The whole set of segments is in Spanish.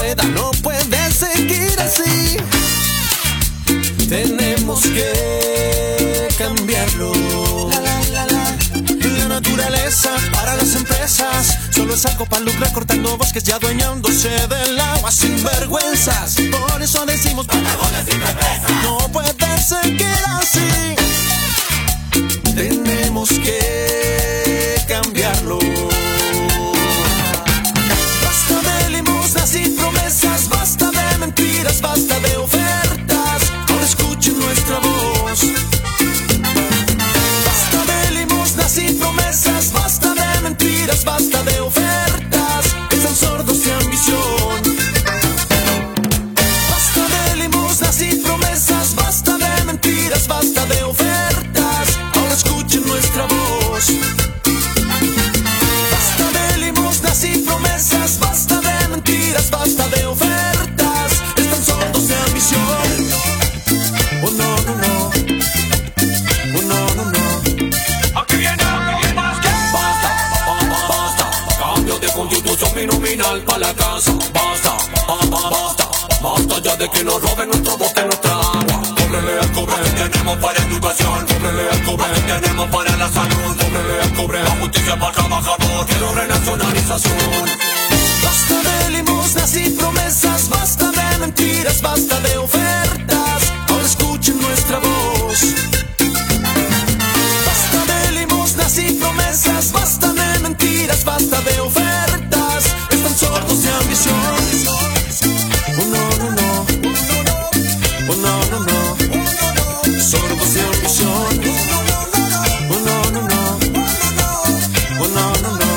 pueda, no puede seguir así. Tenemos que cambiarlo. La naturaleza para las empresas solo es algo para lucrar, cortando bosques y adueñándose del agua sin vergüenzas. Por eso decimos Patagonia sin represas. No puede seguir así. Tenemos que cambiarlo. Basta de limosnas y promesas, basta de mentiras, basta de ofertas. Ahora escuchen nuestra voz. Basta de limosnas y promesas, basta de mentiras, basta de ofertas. Están sordos de ambición. Basta de limosnas y promesas, basta de mentiras, basta de ofertas. Ahora escuchen nuestra voz. Basta de limosnas y promesas, basta de mentiras, basta de ofertas. Están sordos de ambición. Oh no, no, no. Oh no, no, no. Aquí viene más que basta, basta. Cambio de constitución binominal para la casa. Basta, basta. Basta ya de que nos roben nuestro bosque, nuestra agua. Cóbrele al cobre, tenemos para educación. Cóbrele al cobre, tenemos para la salud. Cóbrele al cobre, la justicia para trabajador. Quiero renacionalización. Basta de limosnas y promesas, basta de mentiras, basta de ofertas. Ahora escuchen nuestra voz. Basta de limosnas y promesas, basta de mentiras, basta de ofertas. Están sordos de ambición. Oh no, no, no. Oh no, no, no. Sordos de ambición. Oh no, no, no. Oh no, no, no.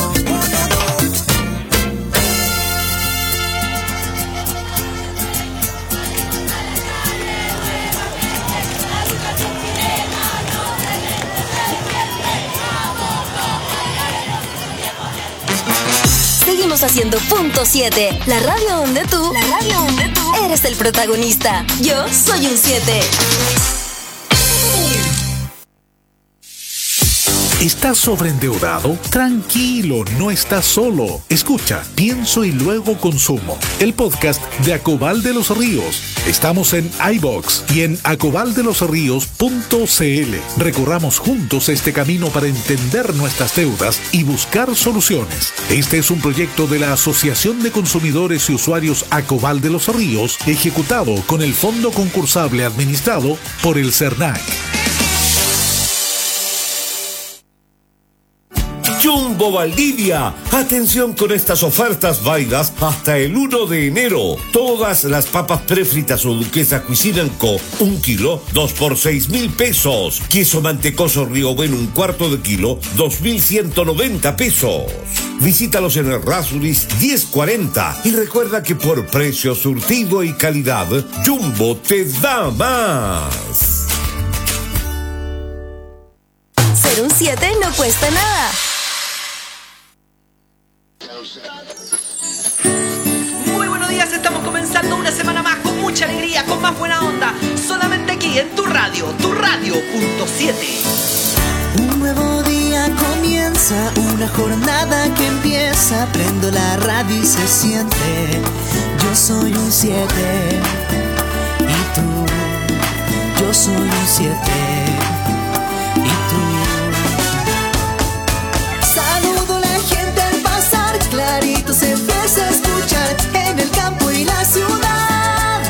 Seguimos haciendo Punto 7, la radio donde tú eres el protagonista. Yo soy un 7. ¿Estás sobreendeudado? Tranquilo, no estás solo. Escucha, Pienso y Luego Consumo, el podcast de Acobal de los Ríos. Estamos en iVoox y en acobaldelosríos.cl. Recorramos juntos este camino para entender nuestras deudas y buscar soluciones. Este es un proyecto de la Asociación de Consumidores y Usuarios Acobal de los Ríos, ejecutado con el fondo concursable administrado por el CERNAC. Jumbo Valdivia. Atención con estas ofertas válidas hasta el 1 de enero. Todas las papas prefritas o duquesa Cuisine & Co. 1 kilo, 2 por 6.000 pesos. Queso mantecoso Río Bueno, 1/4 de kilo, 2.190 pesos. Visítalos en el Rasuris 1040 y recuerda que por precio, surtido y calidad, Jumbo te da más. Ser un 7 no cuesta nada. Muy buenos días, estamos comenzando una semana más con mucha alegría, con más buena onda, solamente aquí en tu radio, Punto 7. Un nuevo día comienza, una jornada que empieza, prendo la radio y se siente, yo soy un 7, y tú, yo soy un 7, y tú. Saludo a la gente al pasar, clarito se empieza a escuchar en el campo y la ciudad.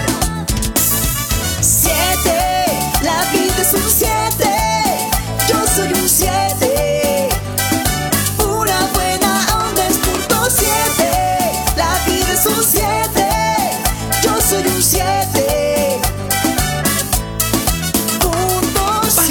7, la vida es un 7, yo soy un 7. Una buena onda es Punto 7, la vida es un 7, yo soy un 7. Punto 7.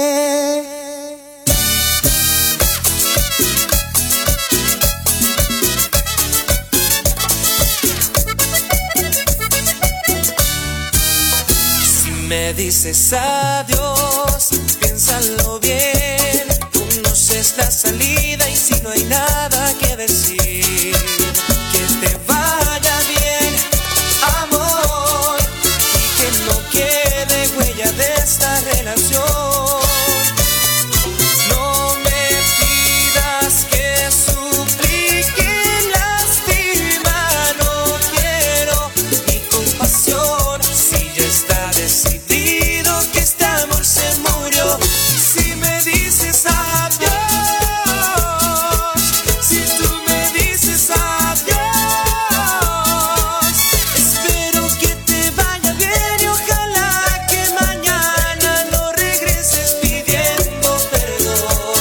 Me dices adiós, piénsalo bien. Conoces la salida y si no hay nada que decir, que te vaya bien, amor, y que no quede huella de esta relación. No me pidas que suplique, lastima, no quiero ni compasión. Si ya está decidido que este amor se murió, si me dices adiós, si tú me dices adiós, espero que te vaya bien y ojalá que mañana no regreses pidiendo perdón.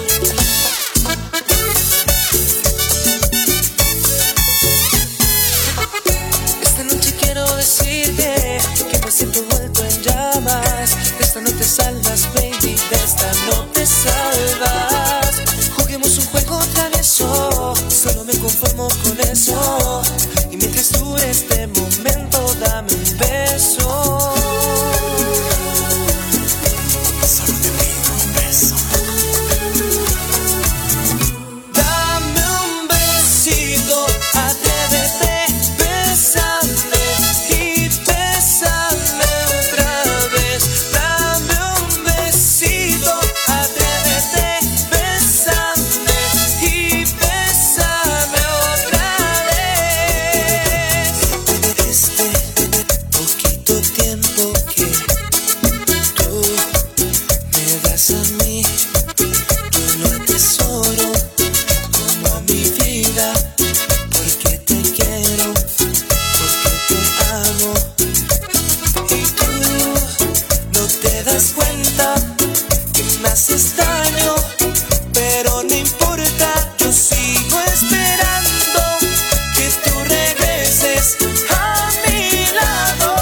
Esta noche quiero decirte que me siento vuelto en llamas. De esta no te salvas, baby, de esta no te salvas. Juguemos un juego travieso, solo me conformo con eso. Y mientras dure este momento, dame un beso. Solo te pido un beso. Dame un besito, atrévete, bésame y bésame otra vez. Dame un besito, atrévete, bésame y bésame otra vez. Este poquito tiempo que tú me das a mí, yo lo atesoro como a mi vida, porque te quiero, porque te amo. Y tú no te das cuenta que me haces daño, pero no importa, yo sigo esperando que tú regreses a mi lado.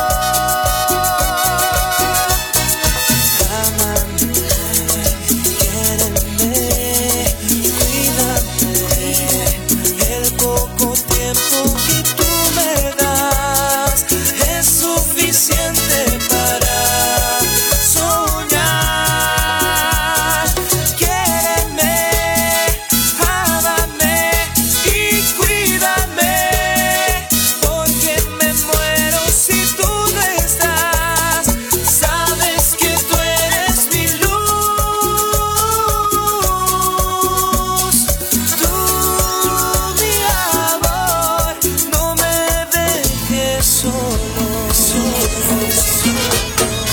Ámame, quiéreme, cuídame. El poco tiempo que tú me das es suficiente para soñar. Quiéreme, ámame y cuídame, porque me muero si tú no estás. Sabes que tú eres mi luz, tú mi amor, no me dejes solo, solo, solo.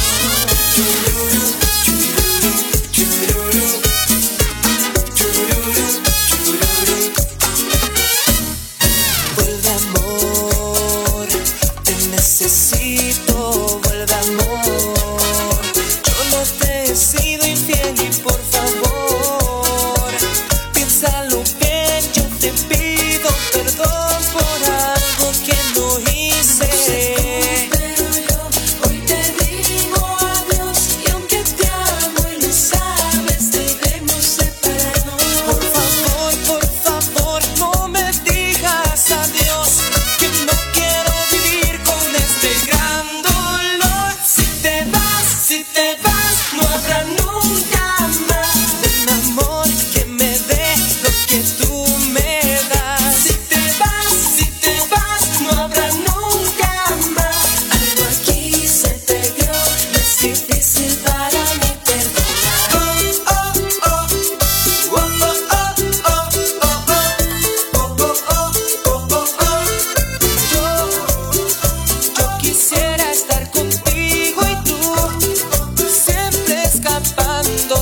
Vuelve amor, te necesito, vuelve amor. Yo no te he sido infiel y por favor, piénsalo bien, yo te pido perdón por algo que no hice. Pero yo hoy te digo adiós, y aunque te amo y lo sabes, debemos separarnos. Por favor, no me digas adiós, que no quiero vivir con este gran dolor. Si te vas, no habrá nunca más un amor que me dé lo que tú me das. Si te vas, no habrá nunca más. Algo aquí se perdió, no es difícil para mí perdonar. Oh, oh, oh, oh, oh, oh, oh, oh, oh, oh, oh, oh. Yo quisiera estar contigo y tú siempre escapando.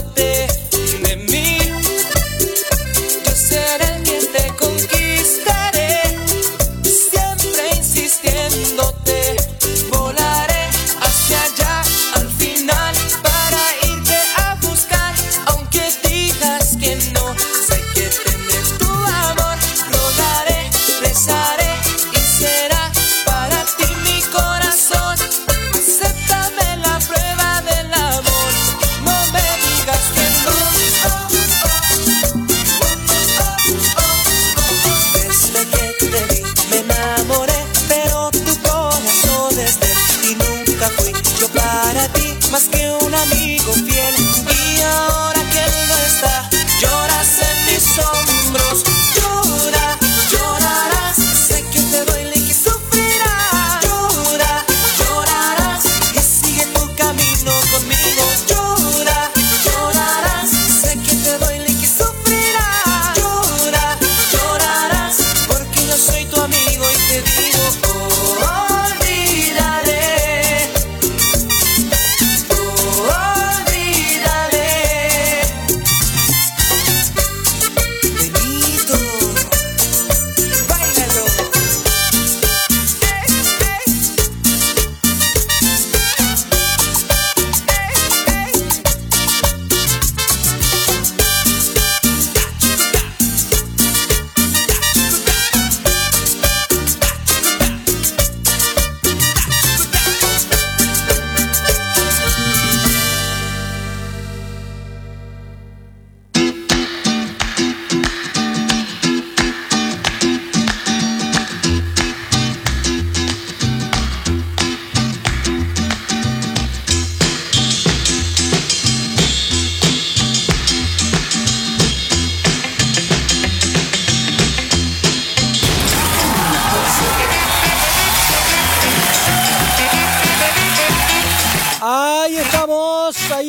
Ahí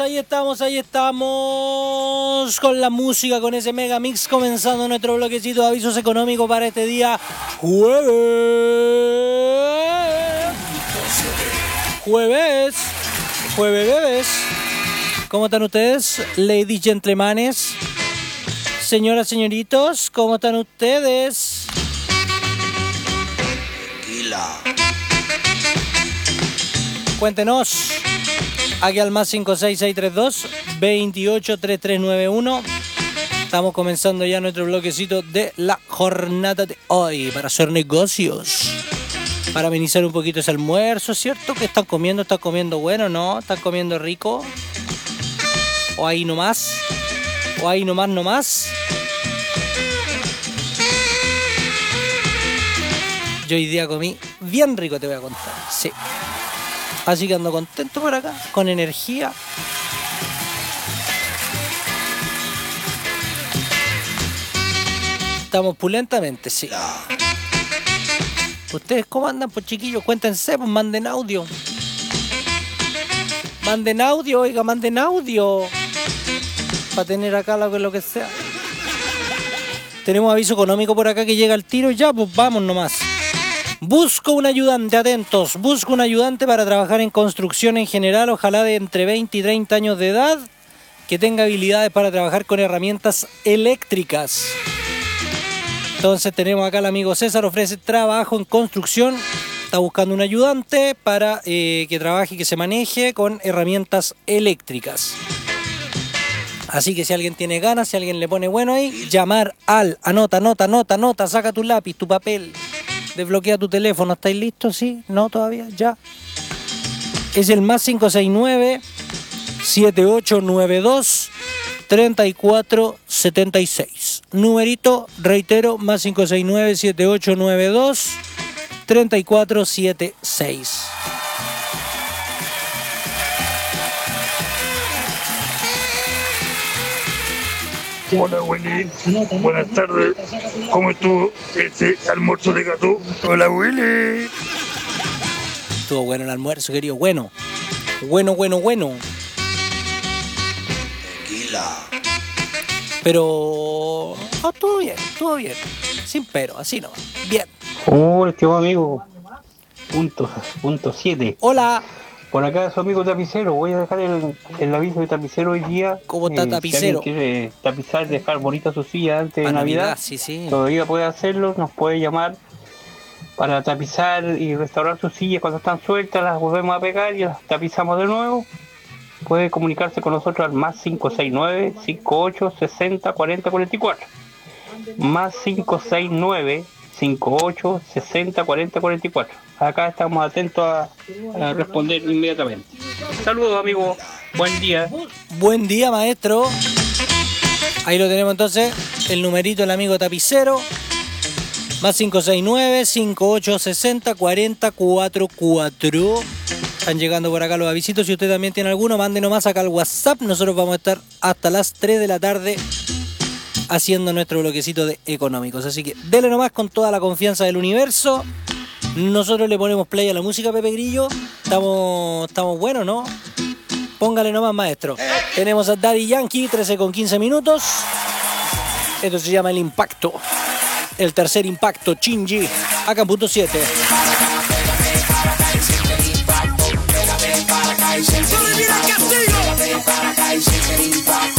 estamos con la música, con ese mega mix, comenzando nuestro bloquecito de avisos económicos para este día jueves. ¿Cómo están ustedes, ladies, gentlemanes? Señoras, señoritos, ¿cómo están ustedes? Cuéntenos. Aquí al más 56632-283391. Estamos comenzando ya nuestro bloquecito de la jornada de hoy para hacer negocios. Para amenizar un poquito ese almuerzo, ¿cierto? ¿Qué están comiendo? ¿Están comiendo bueno, no? ¿Están comiendo rico? ¿O ahí nomás? ¿O ahí nomás? Yo hoy día comí bien rico, te voy a contar. Sí. Así que ando contento por acá, con energía. Estamos pulentamente, sí. ¿Ustedes cómo andan, pues chiquillos? Cuéntense, pues manden audio. Manden audio, oiga, manden audio. Para tener acá lo que sea. Tenemos aviso económico por acá que llega al tiro. Ya, pues vamos nomás. Busco un ayudante, atentos. Busco un ayudante para trabajar en construcción en general, ojalá de entre 20 y 30 años de edad, que tenga habilidades para trabajar con herramientas eléctricas. Entonces tenemos acá al amigo César, ofrece trabajo en construcción, está buscando un ayudante para que trabaje y que se maneje con herramientas eléctricas. Así que si alguien tiene ganas, si alguien le pone bueno ahí, llamar al, anota, saca tu lápiz, tu papel, desbloquea tu teléfono, ¿estáis listos? ¿Sí? ¿No todavía? ¿Ya? Es el más 569-7892-3476. Numerito, reitero, más 569-7892-3476. Hola Willy, buenas tardes. ¿Cómo estuvo ese almuerzo de gato? Hola Willy. Estuvo bueno el almuerzo, querido. Bueno. Tequila. Pero estuvo bien. Sin pero, así no. Bien. Hola, estimado amigo. Punto 7. Hola. Por acá su amigo tapicero, voy a dejar el aviso de tapicero hoy día. ¿Cómo está tapicero? Si alguien quiere tapizar, dejar bonita su silla antes de Navidad, sí. Todavía puede hacerlo, nos puede llamar para tapizar y restaurar sus sillas cuando están sueltas, las volvemos a pegar y las tapizamos de nuevo. Puede comunicarse con nosotros al más 569-5860-4044. Más 569-5860-4044. Acá estamos atentos a responder inmediatamente. Saludos, amigos. Buen día. Buen día, maestro. Ahí lo tenemos entonces, el numerito del amigo tapicero. Más 569-5860-4044. Están llegando por acá los avisitos. Si usted también tiene alguno, mande nomás acá al WhatsApp. Nosotros vamos a estar hasta las 3 de la tarde haciendo nuestro bloquecito de económicos. Así que dele nomás con toda la confianza del universo. Nosotros le ponemos play a la música, Pepe Grillo. Estamos buenos, ¿no? Póngale nomás, maestro. Tenemos a Daddy Yankee, 13 con 15 minutos. Esto se llama El Impacto. El tercer impacto, Chingy, acá en punto 7. ¡Solo mira el castigo!